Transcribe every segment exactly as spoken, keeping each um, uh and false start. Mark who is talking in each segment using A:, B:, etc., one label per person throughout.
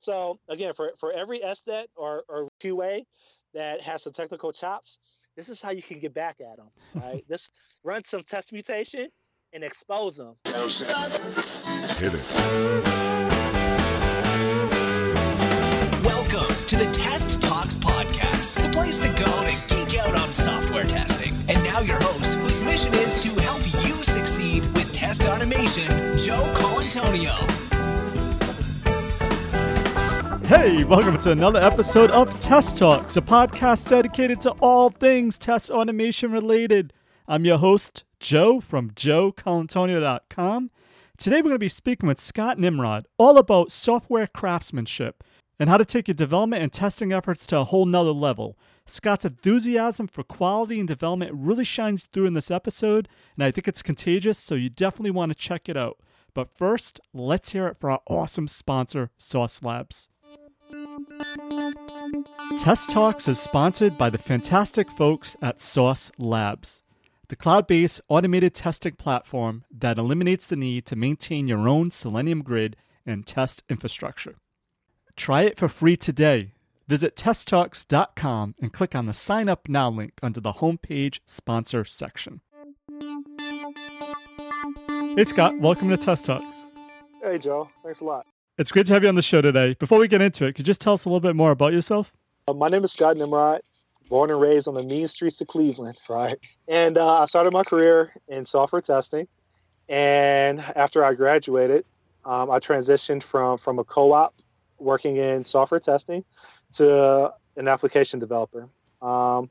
A: So again, for, for every S D E T or, or Q A that has some technical chops, this is how you can get back at them, right? This run some test mutation and expose them.
B: Hit it.
C: Welcome to the Test Talks Podcast, the place to go to geek out on software testing. And now your host, whose mission is to help you succeed with test automation, Joe Colantonio.
D: Hey, welcome to another episode of Test Talks, a podcast dedicated to all things test automation related. I'm your host, Joe, from joe colantonio dot com. Today we're going to be speaking with Scott Nimrod all about software craftsmanship and how to take your development and testing efforts to a whole nother level. Scott's enthusiasm for quality and development really shines through in this episode, and I think it's contagious, so you definitely want to check it out. But first, let's hear it for our awesome sponsor, Sauce Labs. Test Talks is sponsored by the fantastic folks at Sauce Labs, the cloud-based automated testing platform that eliminates the need to maintain your own Selenium grid and test infrastructure. Try it for free today. Visit test talks dot com and click on the Sign Up Now link under the homepage sponsor section. Hey Scott, welcome to Test Talks.
A: Hey Joe, thanks a lot.
D: It's great to have you on the show today. Before we get into it, could you just tell us a little bit more about yourself?
A: Uh, my name is Scott Nimrod, born and raised on the mean streets of Cleveland, right? And uh, I started my career in software testing. And after I graduated, um, I transitioned from, from a co-op working in software testing to an application developer. Um,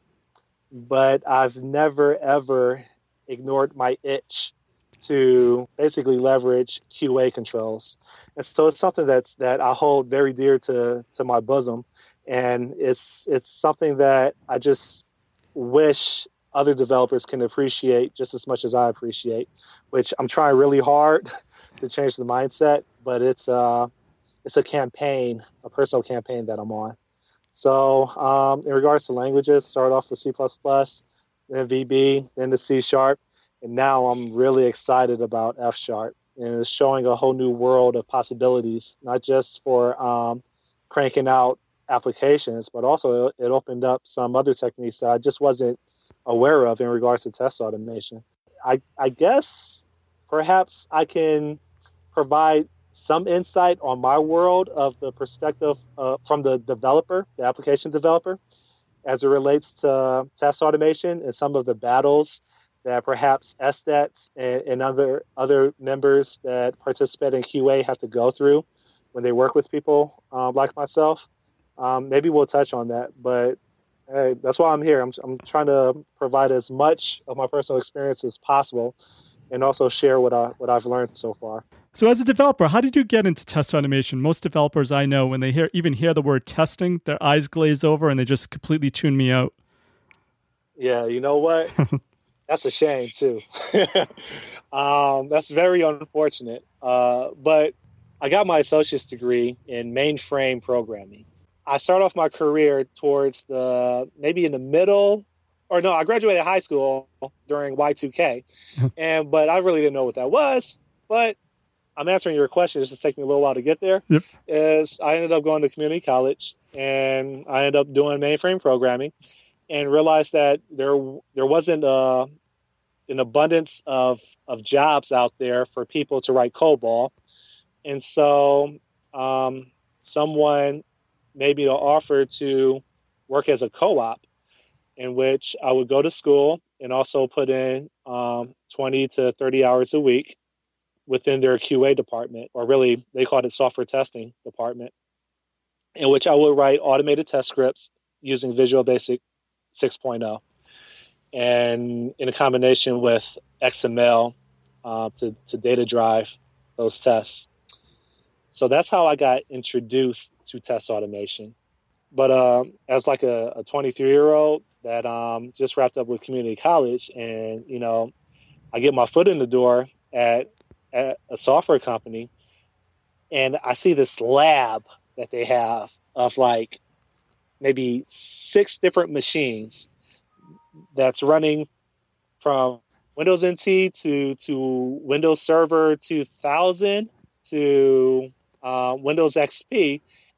A: but I've never, ever ignored my itch to basically leverage Q A controls. And so it's something that's that I hold very dear to, to my bosom. And it's it's something that I just wish other developers can appreciate just as much as I appreciate, which I'm trying really hard to change the mindset, but it's uh it's a campaign, a personal campaign that I'm on. So um, in regards to languages, start off with C plus plus, then V B, then the C sharp. And now I'm really excited about F sharp, and it's showing a whole new world of possibilities, not just for um, cranking out applications, but also it opened up some other techniques that I just wasn't aware of in regards to test automation. I, I guess perhaps I can provide some insight on my world of the perspective uh, from the developer, the application developer, as it relates to test automation and some of the battles that perhaps S D E Ts and, and other other members that participate in Q A have to go through when they work with people um, like myself. Um, maybe we'll touch on that, but hey, that's why I'm here. I'm, I'm trying to provide as much of my personal experience as possible and also share what, I, what I've learned so far.
D: So as a developer, how did you get into test automation? Most developers I know, when they hear even hear the word testing, their eyes glaze over and they just completely tune me out.
A: Yeah, you know what? That's a shame, too. um, that's very unfortunate. Uh, but I got my associate's degree in mainframe programming. I started off my career towards the, maybe in the middle, or no, I graduated high school during Y two K. and But I really didn't know what that was. But I'm answering your question. It's just taking me a little while to get there.
D: Yep.
A: Is I ended up going to community college, and I ended up doing mainframe programming, and realized that there there wasn't a, an abundance of, of jobs out there for people to write COBOL. And so um, someone made me an offer to work as a co-op, in which I would go to school and also put in um, twenty to thirty hours a week within their Q A department, or really they called it software testing department, in which I would write automated test scripts using Visual Basic six point oh, and in a combination with X M L uh, to, to data drive those tests. So that's how I got introduced to test automation. But um, as like a, a twenty-three-year-old that um, just wrapped up with community college, and, you know, I get my foot in the door at, at a software company, and I see this lab that they have of like maybe six different machines that's running from Windows N T to, to Windows Server two thousand to uh, Windows X P.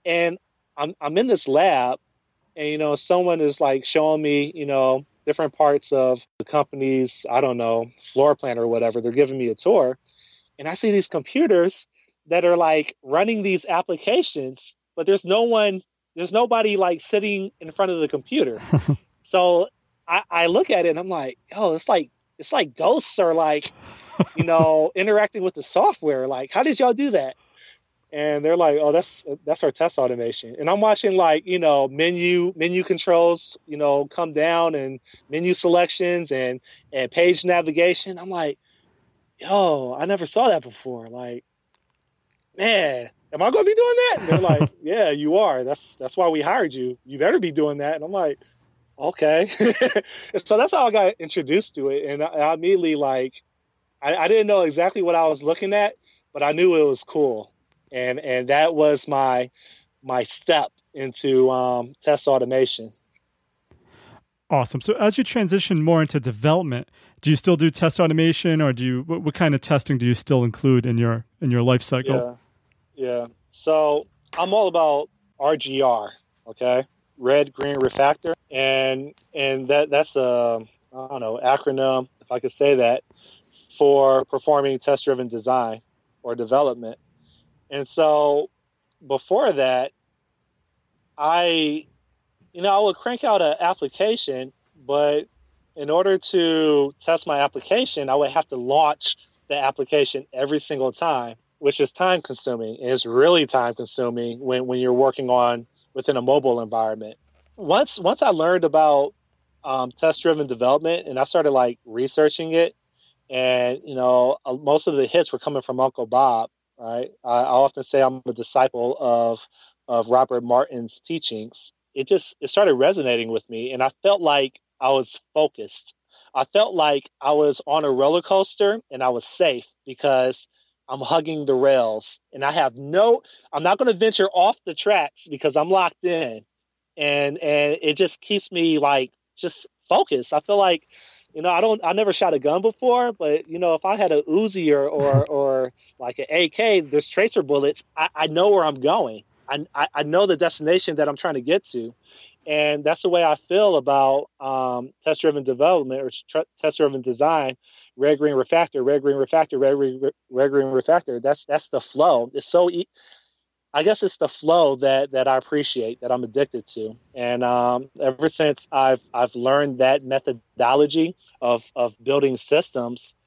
A: And I'm I'm in this lab, and you know, someone is like showing me, you know, different parts of the company's, I don't know, floor plan or whatever. They're giving me a tour, and I see these computers that are like running these applications, but there's no one, there's nobody like sitting in front of the computer. So I, I look at it and I'm like, oh, it's like it's like ghosts are like, you know, interacting with the software. Like, how did y'all do that? And they're like, oh, that's that's our test automation. And I'm watching like, you know, menu menu controls, you know, come down and menu selections and and page navigation. I'm like, yo, I never saw that before. Like, man, am I going to be doing that? And they're like, yeah, you are. That's that's why we hired you. You better be doing that. And I'm like, okay. So that's how I got introduced to it. And I, I immediately like, I, I didn't know exactly what I was looking at, but I knew it was cool. And and that was my my step into um, test automation.
D: Awesome. So as you transition more into development, do you still do test automation, or do you what, what kind of testing do you still include in your in your life cycle?
A: Yeah, yeah. So I'm all about R G R. Okay, red, green, refactor, and and that that's a I don't know acronym, if I could say that, for performing test-driven design or development. And so before that, I, you know, I would crank out an application, but in order to test my application, I would have to launch the application every single time, which is time consuming. And it's really time consuming when, when you're working on within a mobile environment. Once, once I learned about um, test-driven development and I started like researching it, and, you know, most of the hits were coming from Uncle Bob. Right. I, I often say I'm a disciple of of Robert Martin's teachings. It just it started resonating with me, and I felt like I was focused. I felt like I was on a roller coaster, and I was safe because I'm hugging the rails, and I have no. I'm not going to venture off the tracks because I'm locked in, and and it just keeps me like just focused. I feel like. You know, I don't. I never shot a gun before, but you know, if I had a Uzi or or, or like an A K, there's tracer bullets. I, I know where I'm going. I, I I know the destination that I'm trying to get to, and that's the way I feel about um, test-driven development or tr- test-driven design. Red, green, refactor. Red, green, refactor. Red, green, red, green, refactor. That's that's the flow. It's so. E- I guess it's the flow that, that I appreciate, that I'm addicted to. And um, ever since I've I've learned that methodology of, of building systems,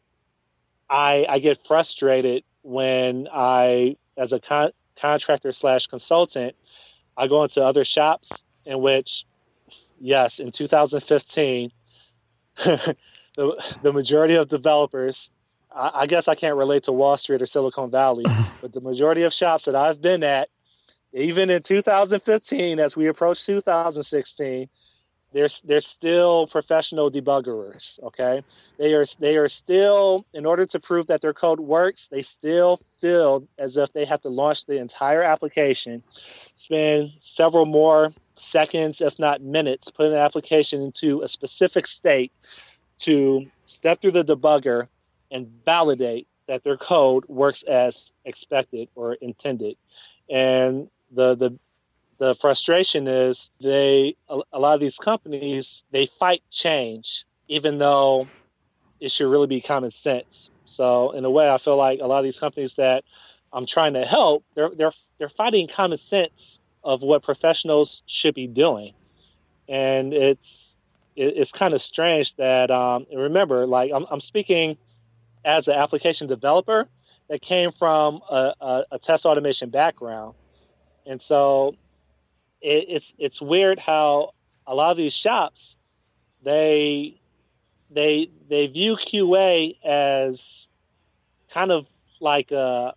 A: I I get frustrated when I, as a con- contractor slash consultant, I go into other shops in which, yes, in two thousand fifteen, the the majority of developers, I guess I can't relate to Wall Street or Silicon Valley, but the majority of shops that I've been at, even in two thousand fifteen, as we approach two thousand sixteen, they're, they're still professional debuggerers, okay? They are, they are still, in order to prove that their code works, they still feel as if they have to launch the entire application, spend several more seconds, if not minutes, putting the application into a specific state to step through the debugger and validate that their code works as expected or intended. And the the the frustration is they a, a lot of these companies, they fight change, even though it should really be common sense. So in a way, I feel like a lot of these companies that I'm trying to help, they're they're they're fighting common sense of what professionals should be doing. And it's it, it's kind of strange that um, and remember, like I'm I'm speaking as an application developer that came from a, a, a test automation background. And so it, it's it's weird how a lot of these shops, they they they view Q A as kind of like a,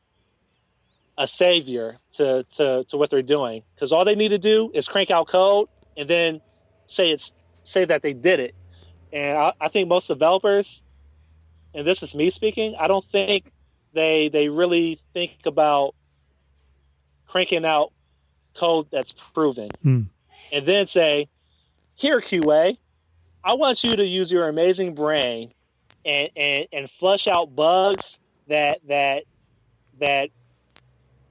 A: a savior to, to, to what they're doing. Because all they need to do is crank out code and then say it's say that they did it. And I, I think most developers, and this is me speaking, I don't think they they really think about cranking out code that's proven. Hmm. And then say, here, Q A, I want you to use your amazing brain and, and, and flush out bugs that that that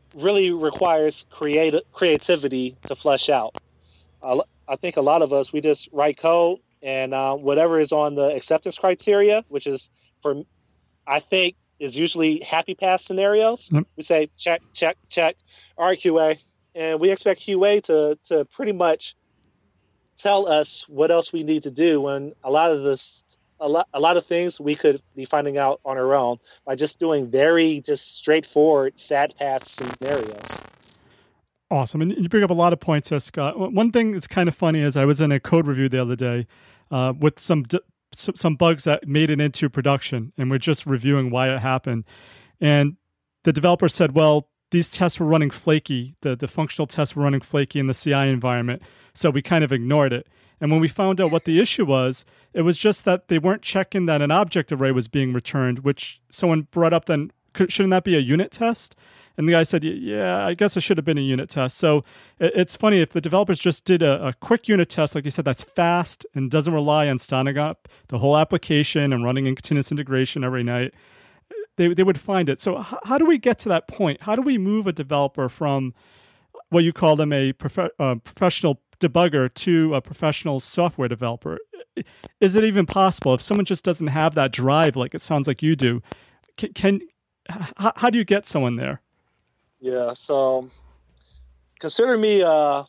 A: really requires creative creativity to flesh out. Uh, I think a lot of us, we just write code and uh, whatever is on the acceptance criteria, which is for, I think, is usually happy path scenarios.
D: Yep.
A: We say check, check, check, all right, Q A. And we expect Q A to, to pretty much tell us what else we need to do when a lot of this, a lot, a lot of things we could be finding out on our own by just doing very just straightforward sad path scenarios.
D: Awesome. And you bring up a lot of points here, Scott. One thing that's kind of funny is I was in a code review the other day uh, with some some bugs that made it into production, and we're just reviewing why it happened. And the developer said, well, these tests were running flaky. The, the functional tests were running flaky in the C I environment, so we kind of ignored it. And when we found out what the issue was, it was just that they weren't checking that an object array was being returned, which someone brought up then, shouldn't that be a unit test? And the guy said, yeah, I guess it should have been a unit test. So it's funny, if the developers just did a, a quick unit test, like you said, that's fast and doesn't rely on standing up the whole application and running in continuous integration every night, they they would find it. So h- how do we get to that point? How do we move a developer from what you call them a prof- uh, professional debugger to a professional software developer? Is it even possible? If someone just doesn't have that drive, like it sounds like you do, can, can h- how do you get someone there?
A: Yeah, so consider me uh,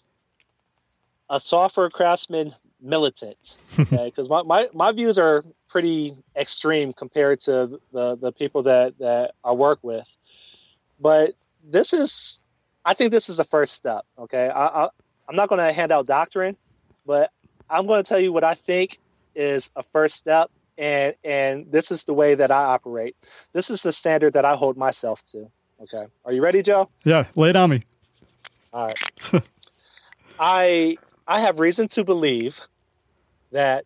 A: a software craftsman militant, okay? Because my, my, my views are pretty extreme compared to the, the people that, that I work with. But this is, I think this is the first step, okay? I, I, I'm not going to hand out doctrine, but I'm going to tell you what I think is a first step, and, and this is the way that I operate. This is the standard that I hold myself to. Okay. Are you ready, Joe?
D: Yeah, lay it on me.
A: All right. I I have reason to believe that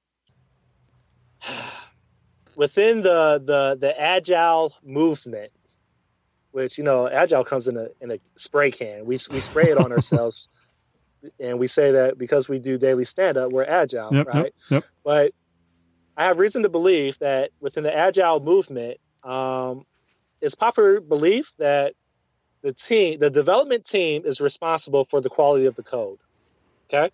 A: within the, the, the agile movement, which, you know, agile comes in a in a spray can. We we spray it on ourselves, and we say that because we do daily stand-up, we're agile,
D: yep,
A: right?
D: Yep, yep.
A: But I have reason to believe that within the agile movement, um, it's popular belief that the team, the development team, is responsible for the quality of the code. Okay,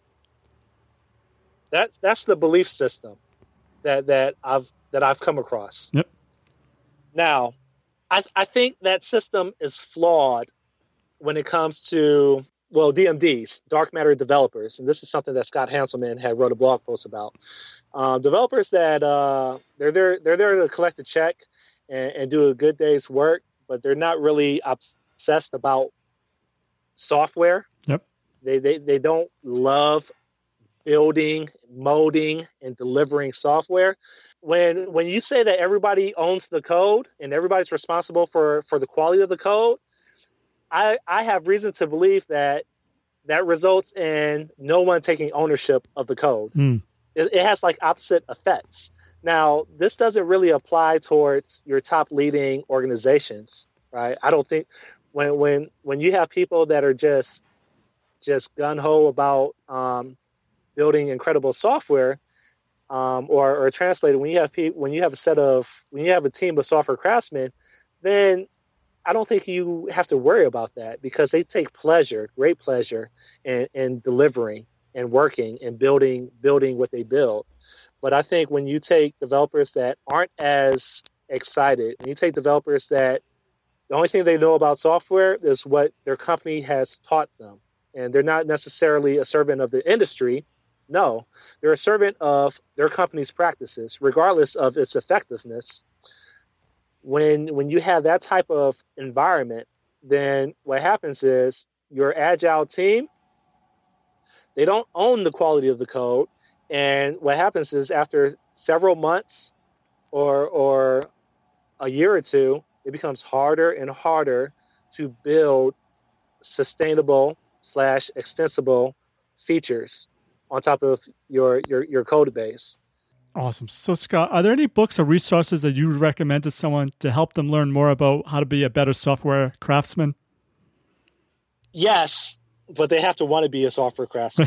A: that that's the belief system that that I've that I've come across.
D: Yep.
A: Now, I I think that system is flawed when it comes to, well, D M Ds, dark matter developers, and this is something that Scott Hanselman had wrote a blog post about. Um, developers that uh, they're there they're there to collect a check and, and do a good day's work, but they're not really obsessed about software.
D: Yep.
A: They they they don't love building, molding, and delivering software. When when you say that everybody owns the code and everybody's responsible for, for the quality of the code, I I have reason to believe that that results in no one taking ownership of the code.
D: Mm.
A: It, it has like opposite effects. Now, this doesn't really apply towards your top leading organizations, right? I don't think when when when you have people that are just just gung-ho about um, building incredible software, um, or or translated, when you have pe- when you have a set of when you have a team of software craftsmen, then I don't think you have to worry about that, because they take pleasure, great pleasure, in, in delivering and working and building building what they build. But I think when you take developers that aren't as excited, and you take developers that the only thing they know about software is what their company has taught them, and they're not necessarily a servant of the industry. No, they're a servant of their company's practices, regardless of its effectiveness. When when you have that type of environment, then what happens is your agile team, they don't own the quality of the code. And what happens is after several months or or a year or two, it becomes harder and harder to build sustainable slash extensible features on top of your, your, your code base.
D: Awesome. So, Scott, are there any books or resources that you would recommend to someone to help them learn more about how to be a better software craftsman?
A: Yes, but they have to want to be a software craftsman.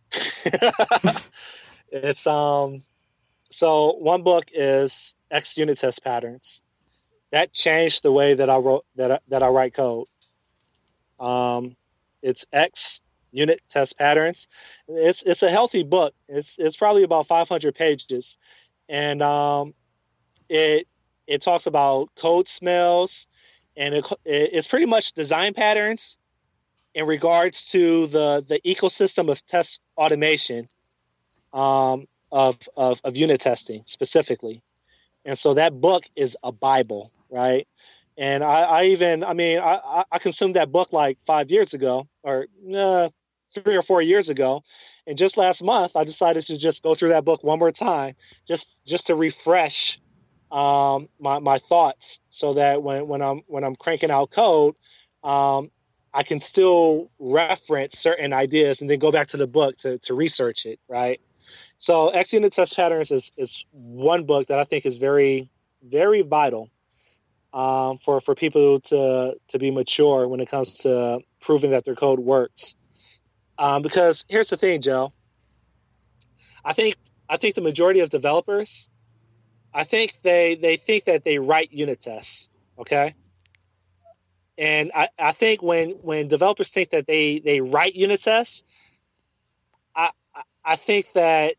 A: It's um, so one book is X Unit Test Patterns. That changed the way that I wrote that I, that I write code. Um, it's X Unit Test Patterns. It's it's a healthy book. It's it's probably about five hundred pages, and um, it it talks about code smells, and it, it's pretty much design patterns in regards to the the ecosystem of test automation, um, of, of of unit testing specifically. And so that book is a Bible, right? And I, I even, I mean, I, I consumed that book like five years ago, or uh, three or four years ago. And just last month, I decided to just go through that book one more time, just just to refresh um, my my thoughts, so that when, when I'm when I'm cranking out code, um, I can still reference certain ideas and then go back to the book to to research it, right? So X Unit Test Patterns is is one book that I think is very very vital um, for for people to to be mature when it comes to proving that their code works. Um, because here's the thing, Joe. I think I think the majority of developers, I think they they think that they write unit tests, okay? And I, I think when when developers think that they they write unit tests, I I think that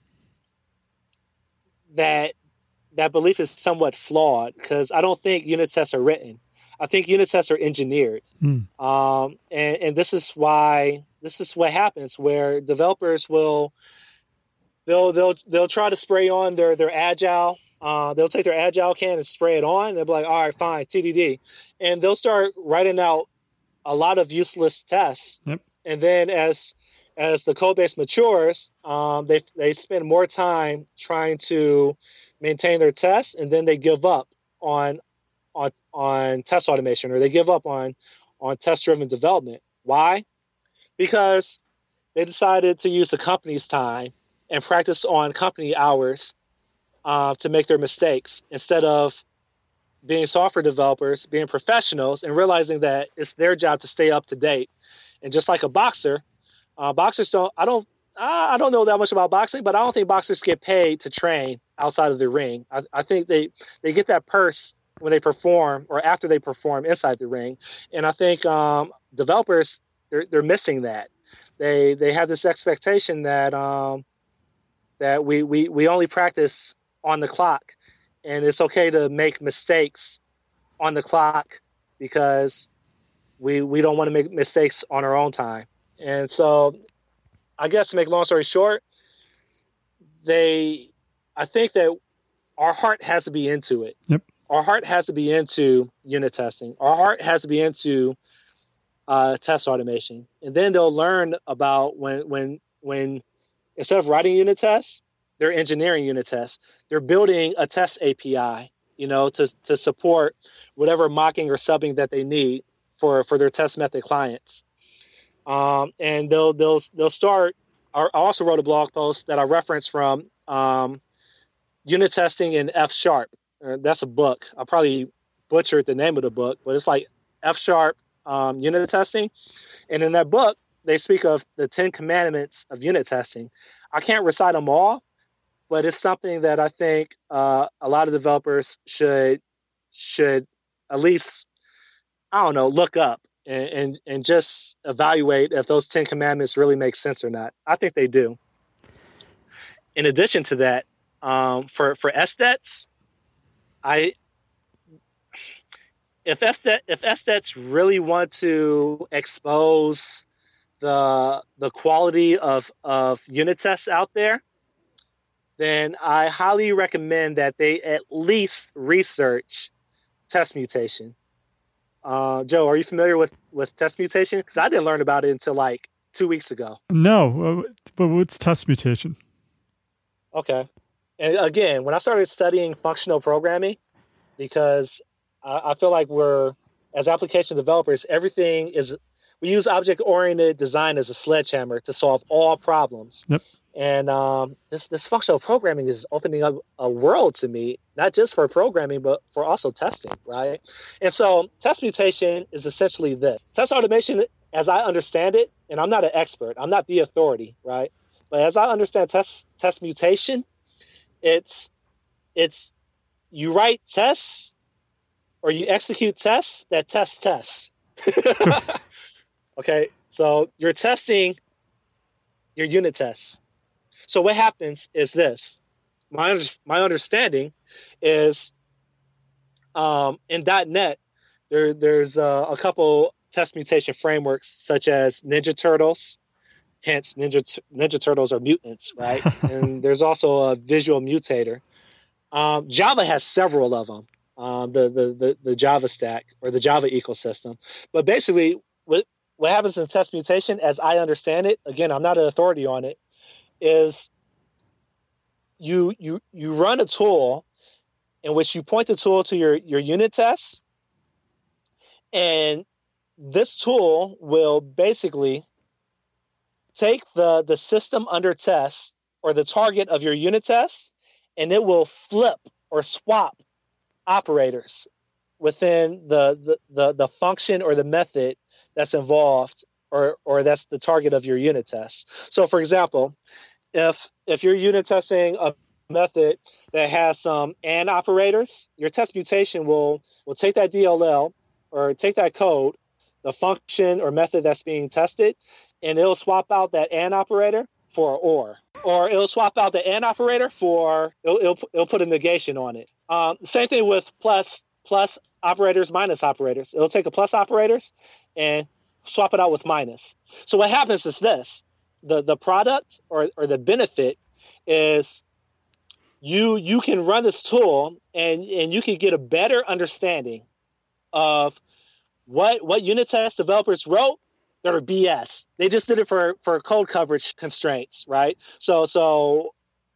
A: that that belief is somewhat flawed, because I don't think unit tests are written. I think unit tests are engineered. Mm. Um, and, and this is why this is what happens, where developers will they'll they'll they'll try to spray on their their agile. Uh, they'll take their agile can and spray it on. They'll be like, all right, fine, T D D, and they'll start writing out a lot of useless tests. Yep. And then as as the code base matures, um, they they spend more time trying to maintain their tests, and then they give up on on on test automation, or they give up on on test-driven development. Why? Because they decided to use the company's time and practice on company hours uh, to make their mistakes, instead of being software developers, being professionals, and realizing that it's their job to stay up to date. And just like a boxer, uh, boxers don't. I don't. I don't know that much about boxing, but I don't think boxers get paid to train outside of the ring. I, I think they, they get that purse when they perform, or after they perform inside the ring. And I think um, developers, they're they're missing that. They they have this expectation that um, that we, we we only practice on the clock, and it's okay to make mistakes on the clock because we we don't want to make mistakes on our own time. And so, I guess to make a long story short, they, I think that our heart has to be into it.
D: Yep.
A: Our heart has to be into unit testing. Our heart has to be into uh, test automation. And then they'll learn about when, when, when instead of writing unit tests, they're engineering unit tests. They're building a test A P I, you know, to, to support whatever mocking or subbing that they need for, for their test method clients. Um, and they'll they'll they'll start. I also wrote a blog post that I referenced from um, unit testing in F Sharp. Uh, that's a book. I probably butchered the name of the book, but it's like F Sharp um, unit testing. And in that book, they speak of the Ten Commandments of unit testing. I can't recite them all, but it's something that I think uh, a lot of developers should should at least, I don't know, look up. And, and and just evaluate if those Ten Commandments really make sense or not. I think they do. In addition to that, um, for for S D E Ts, I if S D E T, if S D E Ts really want to expose the the quality of of unit tests out there, then I highly recommend that they at least research test mutation. Uh, Joe, are you familiar with, with test mutation? Because I didn't learn about it until like two weeks ago.
D: No, but what's test mutation?
A: Okay. And again, when I started studying functional programming, because I, I feel like we're, as application developers, everything is, we use object-oriented design as a sledgehammer to solve all problems.
D: Yep.
A: And um, this, this functional programming is opening up a world to me, not just for programming, but for also testing, right? And so test mutation is essentially this. Test automation, as I understand it, and I'm not an expert, I'm not the authority, right? But as I understand test test mutation, it's it's you write tests or you execute tests that test tests. Okay, so you're testing your unit tests. So what happens is this. My under, my understanding is um, in .NET, there there's uh, a couple test mutation frameworks such as Ninja Turtles. Hence, Ninja Ninja Turtles are mutants, right? And there's also a visual mutator. Um, Java has several of them. Um, the, the the the Java stack or the Java ecosystem. But basically, what what happens in test mutation, as I understand it, again, I'm not an authority on it, is you you you run a tool in which you point the tool to your your unit tests, and this tool will basically take the the system under test or the target of your unit test, and it will flip or swap operators within the, the, the, the function or the method that's involved or, or that's the target of your unit test. So for example, if if you're unit testing a method that has some and operators, your test mutation will, will take that D L L or take that code, the function or method that's being tested, and it'll swap out that and operator for or. Or it'll swap out the and operator for, it'll, it'll, it'll put a negation on it. Um, same thing with plus plus operators, minus operators. It'll take a plus operators and swap it out with minus. So what happens is this. The the product or, or the benefit is you you can run this tool and, and you can get a better understanding of what what unit test developers wrote that are B S. They just did it for, for code coverage constraints, right? So so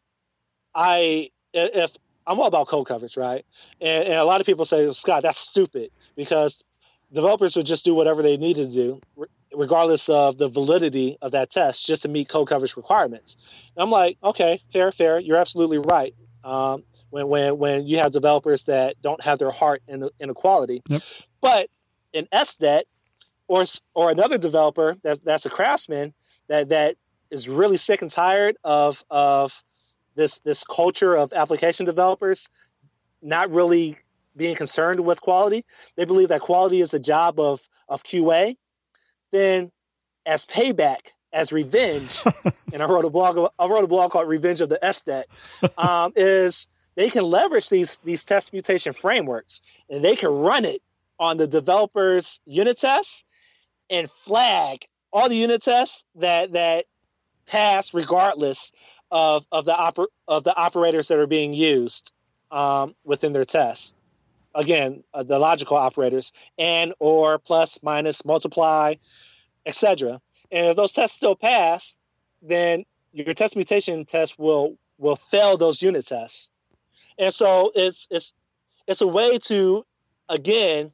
A: I if I'm all about code coverage, right? And, and a lot of people say, well, Scott, that's stupid because developers would just do whatever they needed to do, regardless of the validity of that test, just to meet code coverage requirements. And I'm like, okay, fair, fair. You're absolutely right. Um, when when when you have developers that don't have their heart in the inequality,
D: yep.
A: But in S D E T or or another developer that that's a craftsman that that is really sick and tired of of this this culture of application developers not really being concerned with quality. They believe that quality is the job of of Q A. Then, as payback, as revenge, and I wrote a blog. I wrote a blog called "Revenge of the S D E T." Um, is they can leverage these these test mutation frameworks, and they can run it on the developer's unit tests and flag all the unit tests that that pass regardless of of the oper- of the operators that are being used um, within their tests. Again, uh, the logical operators, and, or, plus, minus, multiply, et cetera. And if those tests still pass, then your test mutation test will will fail those unit tests. And so it's it's it's a way to, again,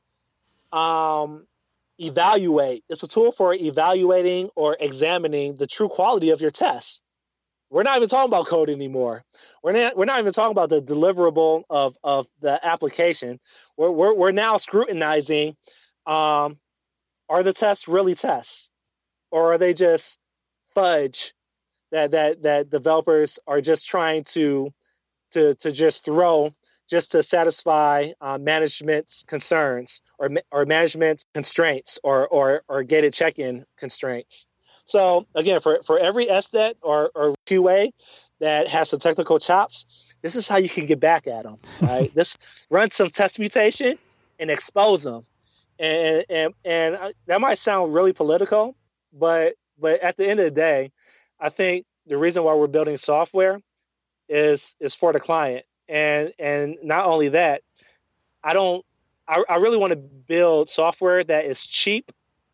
A: um, evaluate. It's a tool for evaluating or examining the true quality of your tests. We're not even talking about code anymore. We're not. We're not even talking about the deliverable of, of the application. We're we're we're now scrutinizing: um, are the tests really tests, or are they just fudge that that that developers are just trying to to to just throw just to satisfy uh, management's concerns or or management's constraints or or or gated check-in constraints. So again, for, for every S D E T or, or Q A that has some technical chops, this is how you can get back at them, right? This run some test mutation and expose them. And, and, and that might sound really political, but, but at the end of the day, I think the reason why we're building software is, is for the client. And, and not only that, I don't, I, I really want to build software that is cheap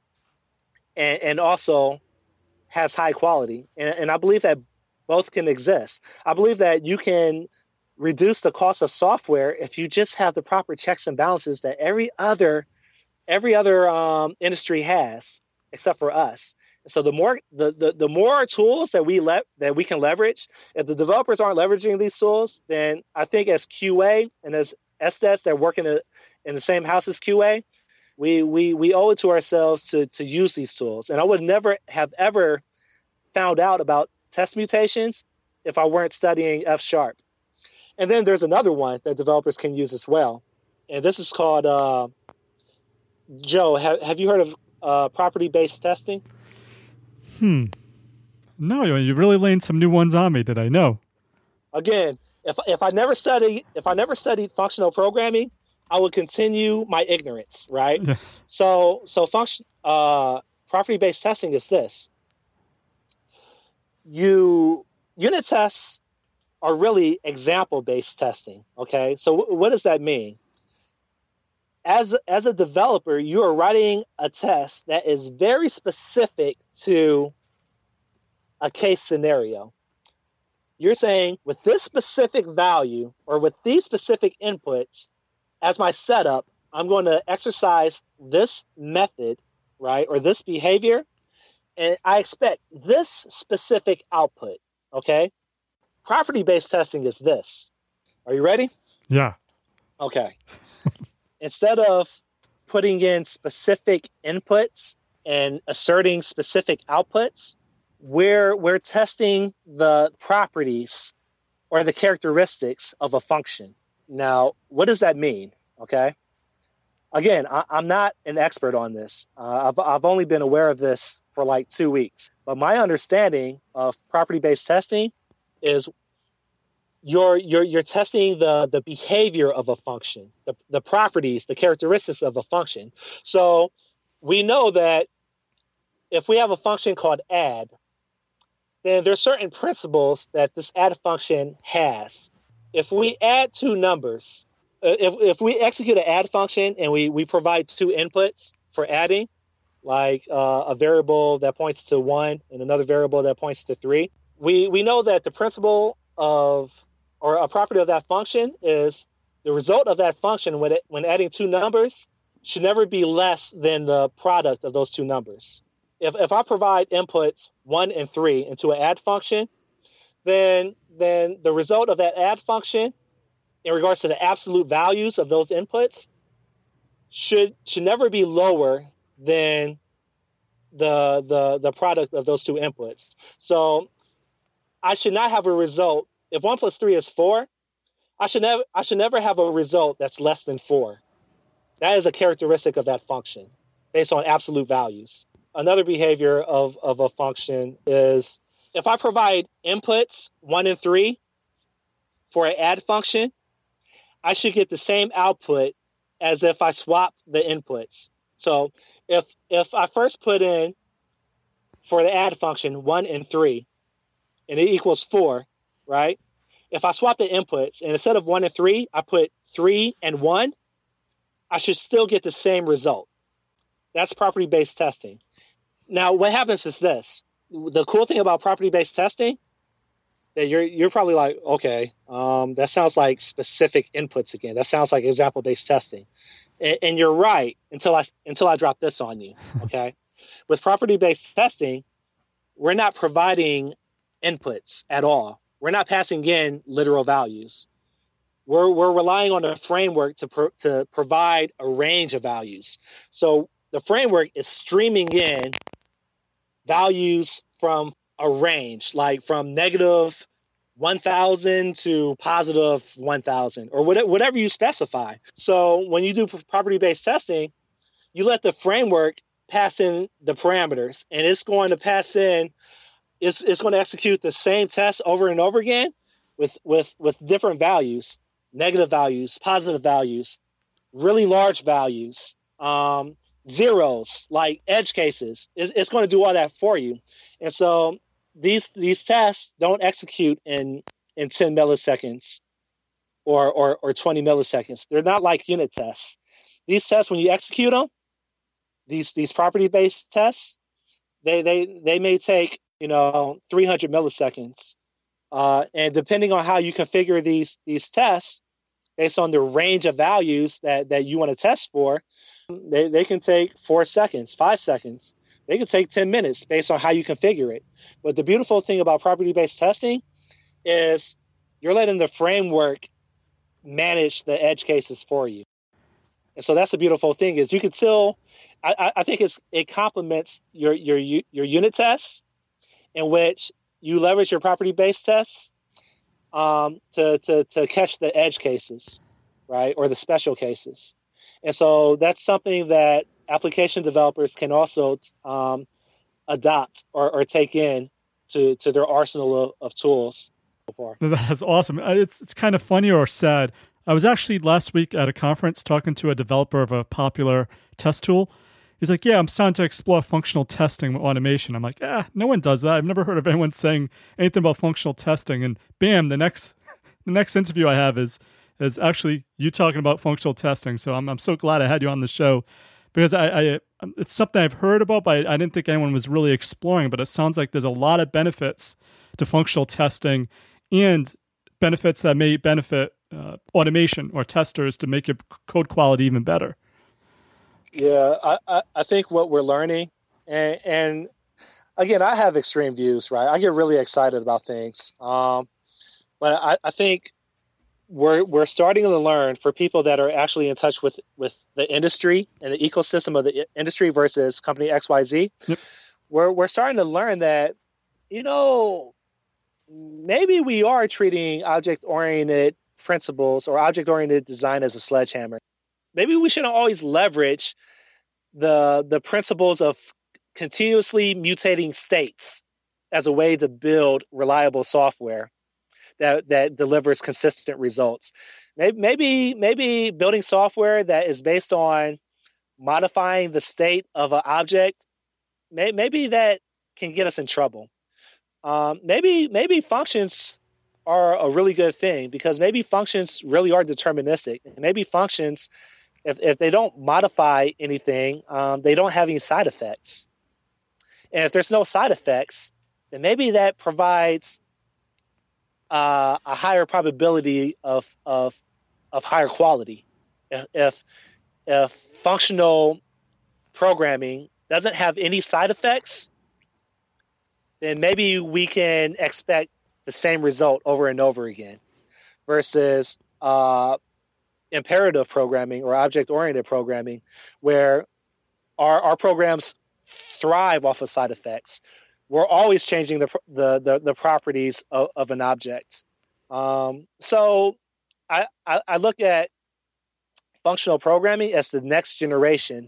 A: and, and also has high quality. And, and I believe that both can exist. I believe that you can reduce the cost of software if you just have the proper checks and balances that every other every other um, industry has, except for us. So the more the, the, the more tools that we let that we can leverage, if the developers aren't leveraging these tools, then I think as Q A and as S D E Ts that work in, a, in the same house as Q A, We we we owe it to ourselves to to use these tools. And I would never have ever found out about test mutations if I weren't studying F sharp. And then there's another one that developers can use as well. And this is called, uh, Joe, have, have you heard of uh, property-based testing?
D: Hmm. No, you really laying some new ones on me. Did I know?
A: Again, if if I never studied if I never studied functional programming, I would continue my ignorance, right?
D: Yeah.
A: So so function uh, property-based testing is this. You unit tests are really example-based testing. Okay, so w- what does that mean? As as a developer, you are writing a test that is very specific to a case scenario. You're saying with this specific value or with these specific inputs as my setup, I'm going to exercise this method, right, or this behavior, and I expect this specific output. Okay. Property-based testing is this. Are you ready?
D: Yeah.
A: Okay. Instead of putting in specific inputs and asserting specific outputs, we're we're testing the properties or the characteristics of a function. Now, what does that mean? Okay. Again, I, I'm not an expert on this. Uh, I've I've only been aware of this for like two weeks. But my understanding of property-based testing is you're you're you're testing the the behavior of a function, the the properties, the characteristics of a function. So we know that if we have a function called add, then there's certain principles that this add function has. If we add two numbers, uh, if if we execute an add function and we we provide two inputs for adding, like uh, a variable that points to one and another variable that points to three, we we know that the principle of or a property of that function is the result of that function when it, when adding two numbers should never be less than the product of those two numbers. If if I provide inputs one and three into an add function, then then the result of that add function in regards to the absolute values of those inputs should should never be lower than the the the product of those two inputs. So I should not have a result. If one plus three is four, I should never I should never have a result that's less than four. That is a characteristic of that function based on absolute values. Another behavior of, of a function is if I provide inputs one and three for an add function, I should get the same output as if I swapped the inputs. So if if I first put in for the add function one and three, and it equals four, right? If I swap the inputs and instead of one and three, I put three and one, I should still get the same result. That's property-based testing. Now, what happens is this. The cool thing about property-based testing, that you're you're probably like, okay, um, that sounds like specific inputs again. That sounds like example-based testing. And, and you're right until I until I drop this on you, okay? With property-based testing, we're not providing inputs at all. We're not passing in literal values. We're we're relying on a framework to pro, to provide a range of values. So the framework is streaming in values from a range, like from negative one thousand to positive one thousand, or whatever, whatever you specify. So when you do property-based testing, you let the framework pass in the parameters, and it's going to pass in It's, it's going to execute the same test over and over again with, with, with different values, negative values, positive values, really large values, um, zeros, like edge cases. It's, it's going to do all that for you. And so these these tests don't execute in, in ten milliseconds or, or, or twenty milliseconds. They're not like unit tests. These tests, when you execute them, these these property-based tests, they they they may take you know, three hundred milliseconds. Uh, and depending on how you configure these these tests, based on the range of values that, that you want to test for, they, they can take four seconds, five seconds. They can take ten minutes based on how you configure it. But the beautiful thing about property-based testing is you're letting the framework manage the edge cases for you. And so that's the beautiful thing is you can still, I, I think it's it complements your your your unit tests, in which you leverage your property-based tests um, to, to, to catch the edge cases, right, or the special cases. And so that's something that application developers can also um, adopt or, or take in to, to their arsenal of, of tools. Before.
D: That's awesome. It's it's kind of funny or sad. I was actually last week at a conference talking to a developer of a popular test tool. He's like, yeah, I'm starting to explore functional testing with automation. I'm like, ah, no one does that. I've never heard of anyone saying anything about functional testing. And bam, the next the next interview I have is is actually you talking about functional testing. So I'm I'm so glad I had you on the show because I, I it's something I've heard about, but I, I didn't think anyone was really exploring. But it sounds like there's a lot of benefits to functional testing and benefits that may benefit uh, automation or testers to make your code quality even better.
A: Yeah, I, I, I think what we're learning, and, and again, I have extreme views, right? I get really excited about things. Um, but I, I think we're we're starting to learn for people that are actually in touch with, with the industry and the ecosystem of the industry versus company X Y Z. Yep. We're we're starting to learn that, you know, maybe we are treating object-oriented principles or object-oriented design as a sledgehammer. Maybe we shouldn't always leverage the the principles of continuously mutating states as a way to build reliable software that, that delivers consistent results. Maybe, maybe, maybe building software that is based on modifying the state of an object, may, maybe that can get us in trouble. Um, maybe maybe functions are a really good thing because maybe functions really are deterministic. Maybe functions, if, if they don't modify anything, um, they don't have any side effects. And if there's no side effects, then maybe that provides uh, a higher probability of of of higher quality. If, if if functional programming doesn't have any side effects, then maybe we can expect the same result over and over again versus uh, imperative programming or object-oriented programming where our, our programs thrive off of side effects. We're always changing the the, the, the properties of, of an object. Um, so I, I, I look at functional programming as the next generation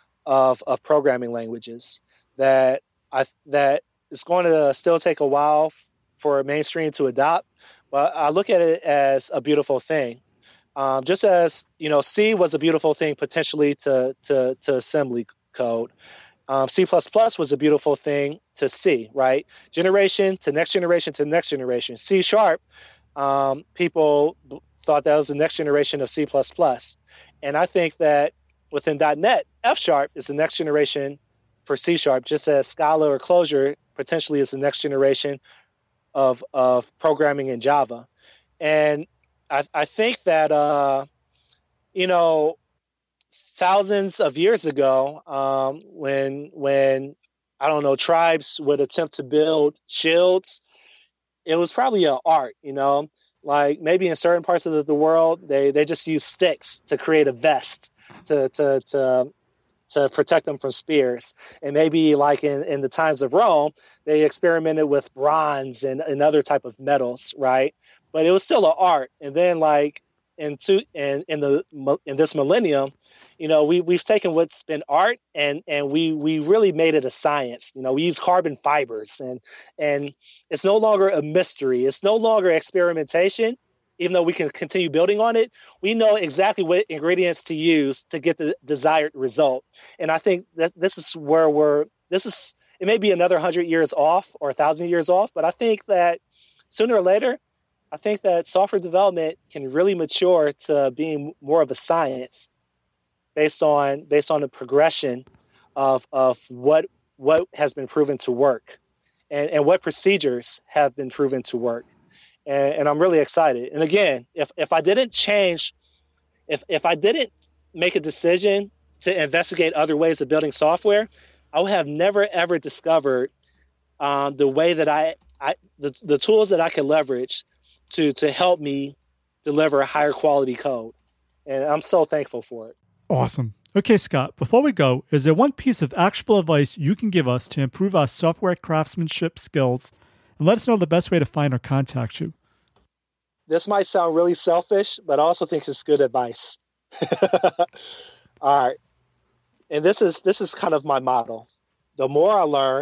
A: of, of programming languages that I that it's going to still take a while for mainstream to adopt, but I look at it as a beautiful thing. Um, just as, you know, C was a beautiful thing potentially to to, to assembly code. Um, C plus plus was a beautiful thing to C, right? Generation to next generation to next generation. C sharp, um, people thought that was the next generation of C plus plus. And I think that within .NET, F sharp is the next generation for C sharp, just as Scala or Clojure potentially is the next generation of of programming in Java. And I, I think that, uh, you know, thousands of years ago, um, when, when I don't know, tribes would attempt to build shields, it was probably an art, you know, like maybe in certain parts of the world, they, they just use sticks to create a vest to, to, to, to protect them from spears. And maybe like in, in the times of Rome, they experimented with bronze and, and other type of metals, right? But it was still an art. And then like in two, in, in the in this millennium, you know, we we've taken what's been art and and we we really made it a science. You know, we use carbon fibers and and it's no longer a mystery. It's no longer experimentation. Even though we can continue building on it, we know exactly what ingredients to use to get the desired result. And I think that this is where we're, this is, it may be another hundred years off or a thousand years off, but I think that sooner or later, I think that software development can really mature to being more of a science based on, based on the progression of, of what, what has been proven to work and, and what procedures have been proven to work. And, and I'm really excited. And again, if, if I didn't change, if, if I didn't make a decision to investigate other ways of building software, I would have never, ever discovered um, the way that I, I the, the tools that I can leverage to, to help me deliver higher quality code. And I'm so thankful for it.
D: Awesome. Okay, Scott, before we go, is there one piece of actionable advice you can give us to improve our software craftsmanship skills and let us know the best way to find or contact you?
A: This might sound really selfish, but I also think it's good advice. All right. and this is this is kind of my motto. The more I learn,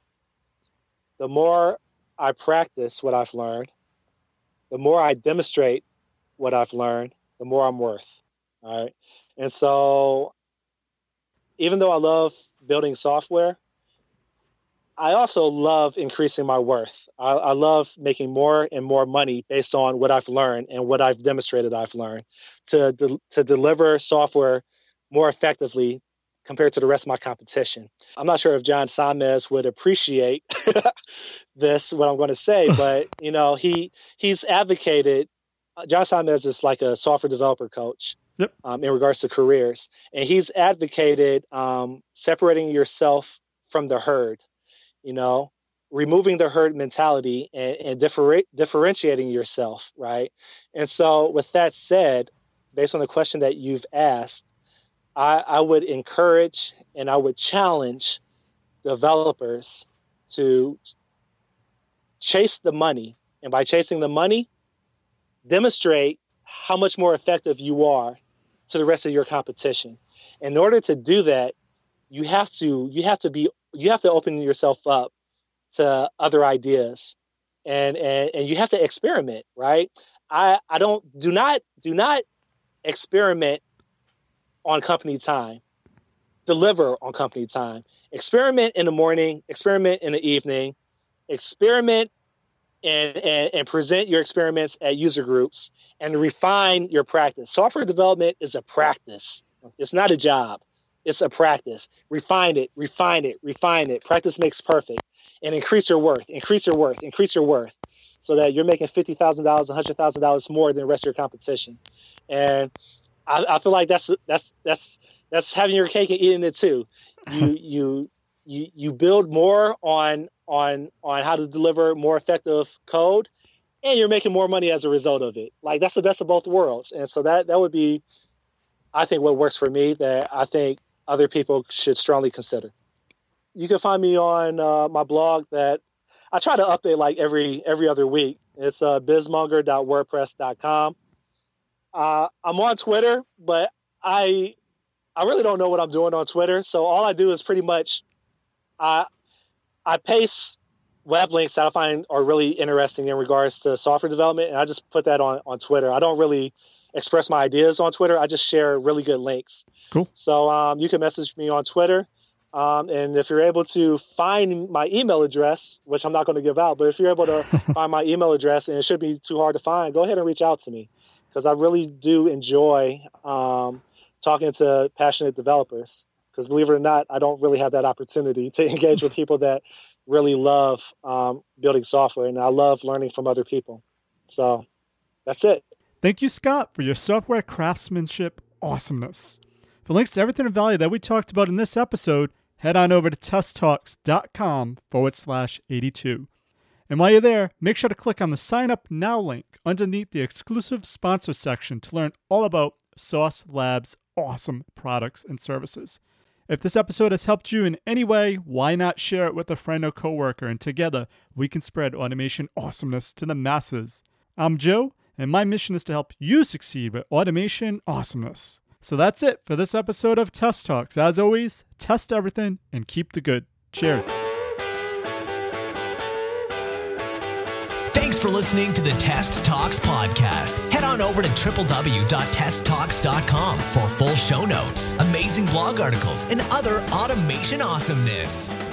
A: the more I practice what I've learned, the more I demonstrate what I've learned, the more I'm worth. All right. And so even though I love building software, I also love increasing my worth. I, I love making more and more money based on what I've learned and what I've demonstrated I've learned to, de- to deliver software more effectively compared to the rest of my competition. I'm not sure if John Samez would appreciate this, what I'm going to say, but, you know, he he's advocated, John Samez is like a software developer coach.
D: Yep.
A: Um, in regards to careers. And he's advocated um, separating yourself from the herd, you know, removing the herd mentality and, and differ- differentiating yourself, right? And so with that said, based on the question that you've asked, I, I would encourage and I would challenge developers to chase the money. And by chasing the money, demonstrate how much more effective you are to the rest of your competition. In order to do that, you have to you have to be you have to open yourself up to other ideas, and and, and you have to experiment, right? I, I don't do not do not experiment on company time. Deliver on company time. Experiment in the morning, experiment in the evening, experiment And, and, and present your experiments at user groups and refine your practice. Software development is a practice. It's not a job. It's a practice. Refine it, refine it, refine it. Practice makes perfect. And increase your worth, increase your worth, increase your worth so that you're making fifty thousand dollars, one hundred thousand dollars more than the rest of your competition. And I, I feel like that's that's that's that's having your cake and eating it too. You you you you build more on on on how to deliver more effective code, and you're making more money as a result of it. Like, that's the best of both worlds. And so that that would be, I think, what works for me, that I think other people should strongly consider. You can find me on uh, my blog that I try to update like every every other week. It's uh, bizmonger dot wordpress dot com. Uh, I'm on Twitter, but I I really don't know what I'm doing on Twitter. So all I do is pretty much I I paste web links that I find are really interesting in regards to software development, and I just put that on, on Twitter. I don't really express my ideas on Twitter. I just share really good links.
D: Cool.
A: So um, you can message me on Twitter, um, and if you're able to find my email address, which I'm not going to give out, but if you're able to find my email address, and it shouldn't be too hard to find, go ahead and reach out to me, because I really do enjoy um, talking to passionate developers. Because believe it or not, I don't really have that opportunity to engage with people that really love um, building software, and I love learning from other people. So that's it.
D: Thank you, Scott, for your software craftsmanship awesomeness. For links to everything of value that we talked about in this episode, head on over to testtalks.com forward slash 82. And while you're there, make sure to click on the Sign Up Now link underneath the exclusive sponsor section to learn all about Sauce Labs' awesome products and services. If this episode has helped you in any way, why not share it with a friend or coworker, and together we can spread automation awesomeness to the masses. I'm Joe, and my mission is to help you succeed with automation awesomeness. So that's it for this episode of Test Talks. As always, test everything and keep the good. Cheers.
C: Thanks for listening to the Test Talks podcast. Head on over to w w w dot test talks dot com for full show notes, amazing blog articles, and other automation awesomeness.